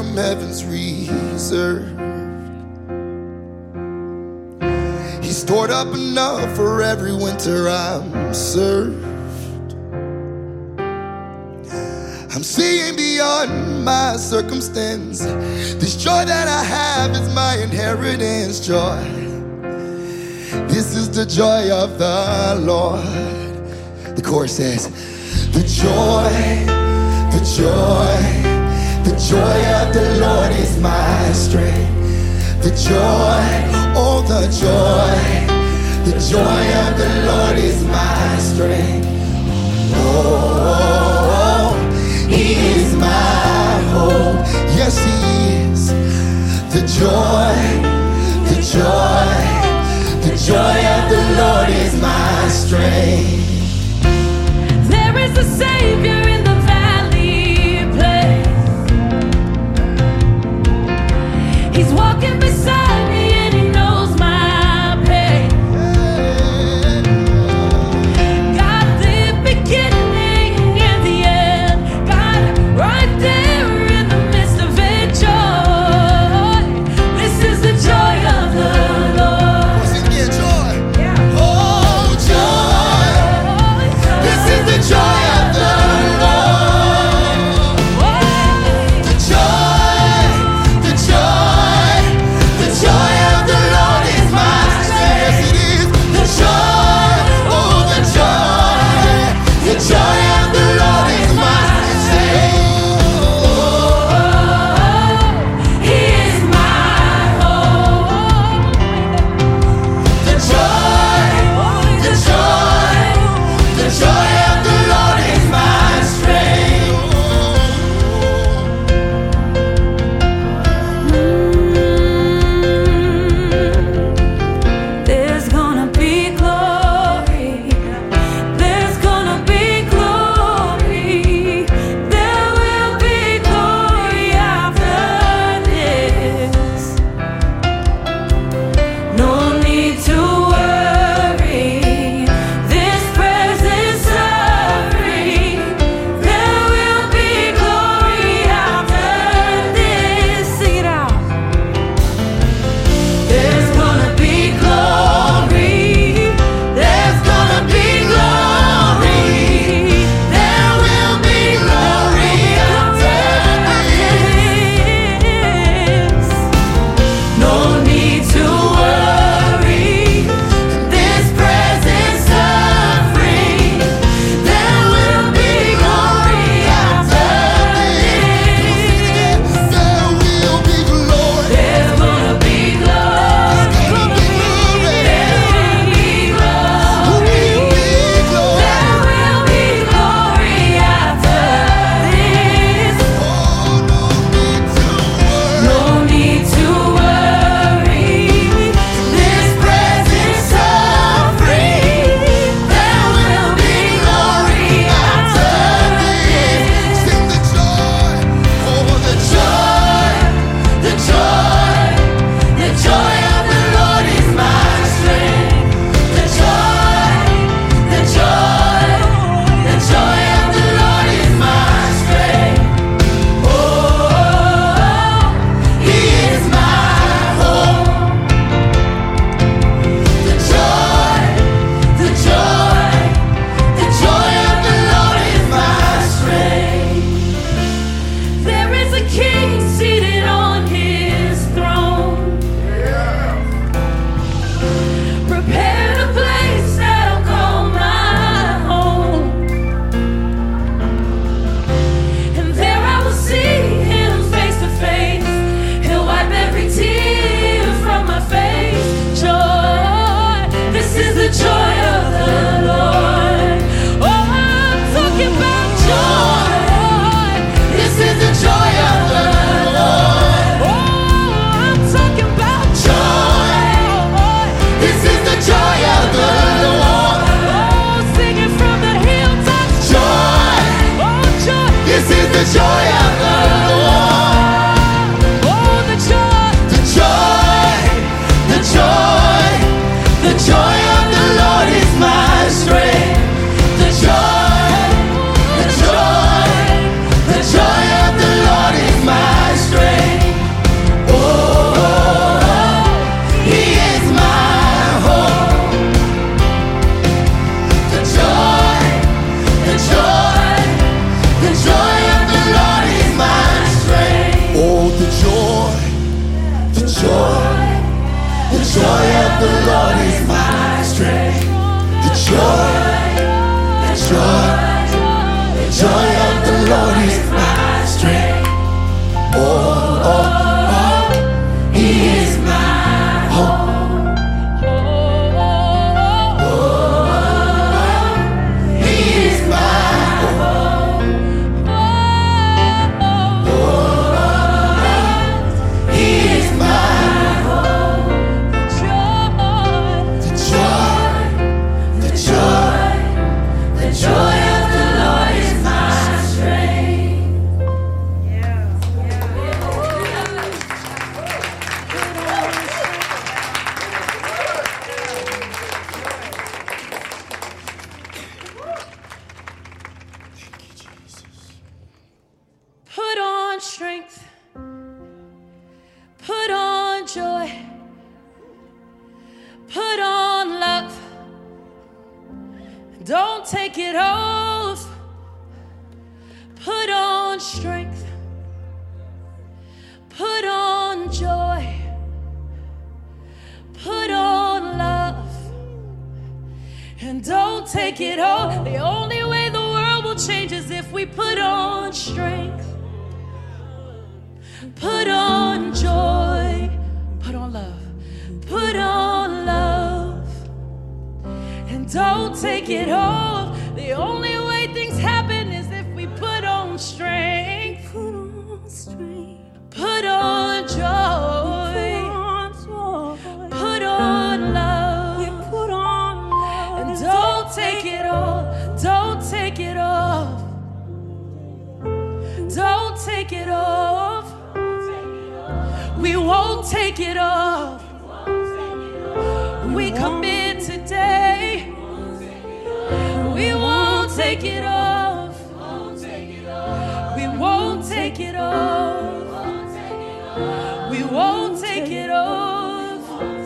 from heaven's reserve. He stored up enough for every winter I'm served. I'm seeing beyond my circumstance. This joy that I have is my inheritance joy. This is the joy of the Lord. The chorus says, the joy, the joy, the joy of the Lord is my strength. The joy, oh the joy of the Lord is my strength. Oh, He is my hope. Yes, He is. The joy of the Lord is my strength. There is a Savior in the valley place. He's walking beside me and He knows my pain. God, the beginning and the end. God, right there in the midst of it, joy. This is the joy of the Lord. Sing again, joy. Yeah. Oh, joy. This is the joy of the Lord. The joy of the Lord is my strength. Yes, it is. The joy of the Lord is my strength. He is my hope. The joy of the Lord is my strength. There's gonna be glory. There's gonna be glory. There will be glory after this. No need to worry. This present suffering. There will be glory after this. Sing it out. There's gonna be glory. There's gonna be glory. There will be glory after this. No need to worry. This present suffering. There will be glory after this. There will be glory. There's gonna be glory. There will be glory. There will be glory after this. No need to worry. This present suffering. There will be glory after this. Sing the joy, oh the joy of the Lord is my strength. The joy of the Lord is my strength. Oh, He is my hope. The joy of the Lord is my strength. There is a king seated on His throne. Prepared a place that I'll call my home. And there I will see Him face to face. He'll wipe every tear from my face. Joy, this is the joy of the Lord. Oh, I'm talking about joy. This is the joy of the Lord. Oh, I'm talking about Joy. This is the joy of the Lord. Oh, singing from the hilltops. Joy. Oh, joy. This is the joy of the Lord. Oh, the joy. The joy of the Lord is my strength. The joy of the Lord is my strength. The joy of the Lord is my strength. Oh, oh, oh, He is my hope. Oh, He is my hope. Oh, He is my hope. The joy, the joy, the joy of the Lord is my strength. Put on strength. Put on joy. Put on love. Don't take it off. Put on strength. Put on joy. Put on love. And don't take it off. The only way the world will change is if we put on strength. Put on joy. Put on love. Put on love. And don't take it off. The only way things happen is if we put on strength. Put on strength. Put on joy. Put on love. We put on love. And don't take it off. Don't take it off. Don't take it off. We won't take it off. We commit today. We won't take it off. We won't take it off. We won't take it off.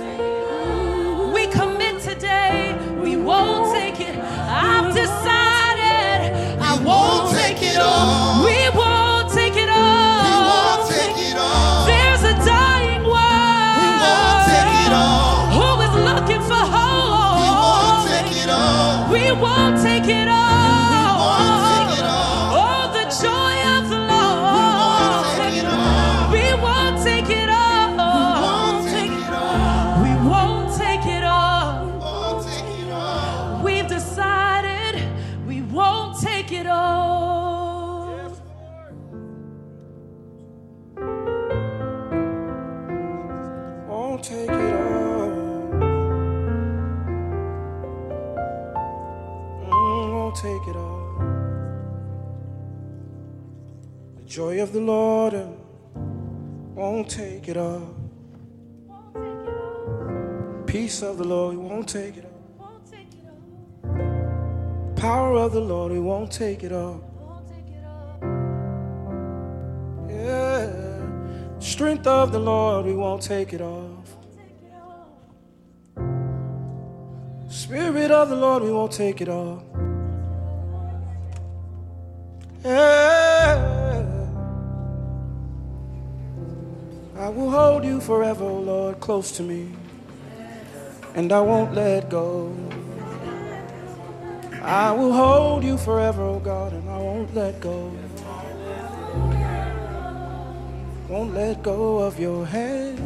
We commit today. We won't take it. I've decided I won't take it off. We won't take it off. We won't take it off. There's a dying world. We won't take it off. Who is looking for hope? We won't take it off. We won't take it off. We won't take it off. Oh, the joy of the Lord. We won't take it off. We won't take it off. We won't We won't take take it off. it off. Won't take it off. We've decided we won't take it off. Won't take it all. Won't take it all. The joy of the Lord won't take it all. Peace of the Lord, we won't take it all. Power of the Lord, we won't take it all. Yeah. Strength of the Lord, we won't take it off. Spirit of the Lord, we won't take it off. Yeah. I will hold you forever, oh Lord, close to me, and I won't let go. I will hold you forever, oh God, and I won't let go. Won't let go of your hand.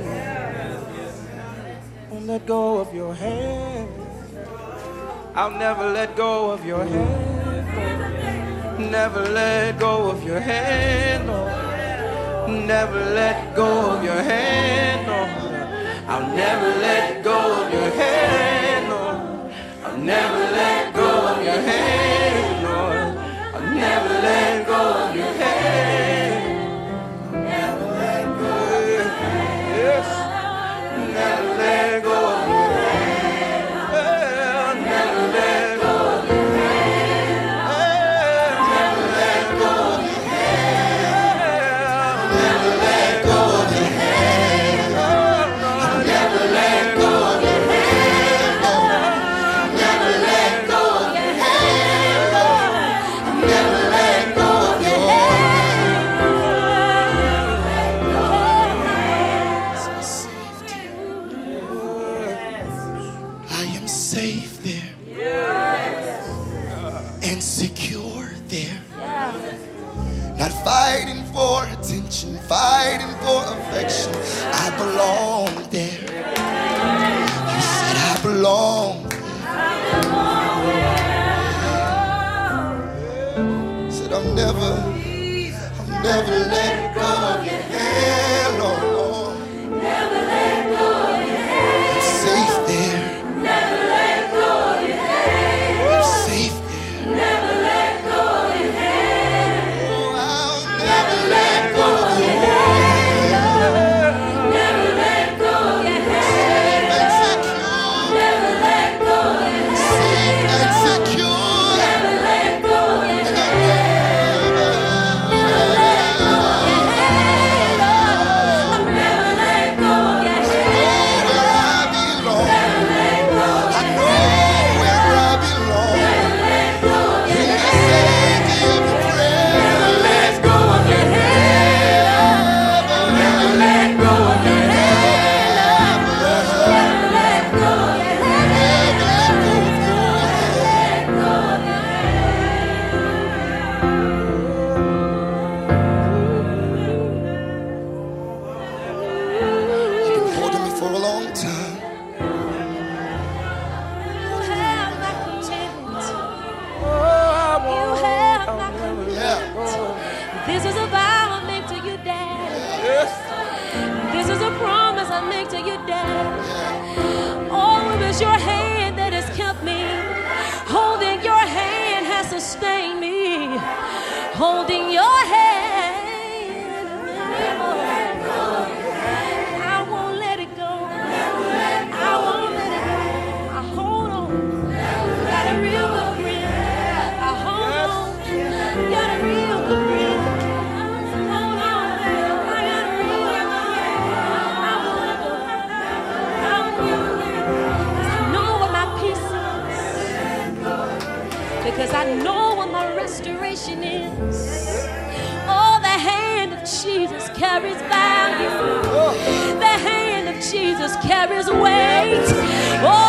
Won't let go of your hand. I'll never let go of your hand. Never let go of your hand. No. Never let go of your hand. No. I'll never let go of your hand. No. I'll never let go of your hand. No. I'll never let go of your hand. Never let go of your hand. Never let go of your hand. Never let go of your hand. Never let go of your hand. Never let go of your hand. Never let go of your hand. Never let go of your hand. fighting for attention, fighting for affection. I belong there. You said I belong there. Said I'm never let go of your hand, Lord. Never let go of your hand. I'm safe there. Never let go of your hand. I'm safe there. Never let go of your hand. Oh, I'll never let go of your hand. Never let go of your hand. Safe and secure. Never let go of your hand. Safe and secure. Never let go of your hand. This is a vow I make to you, Daddy. This is a promise I make to you, Daddy. Oh, it was your hand that has kept me. Holding your hand has sustained me. Holding your hand, I won't let it go. I won't let it go. I hold on. Got a real good grip. I hold on. Got a real good grip. Hold on. I got a real good grip. I won't go. I won't go. I know what my peace is. Because I know what my restoration is. Oh, the hand of Jesus carries value. The hand of Jesus carries weight. Oh,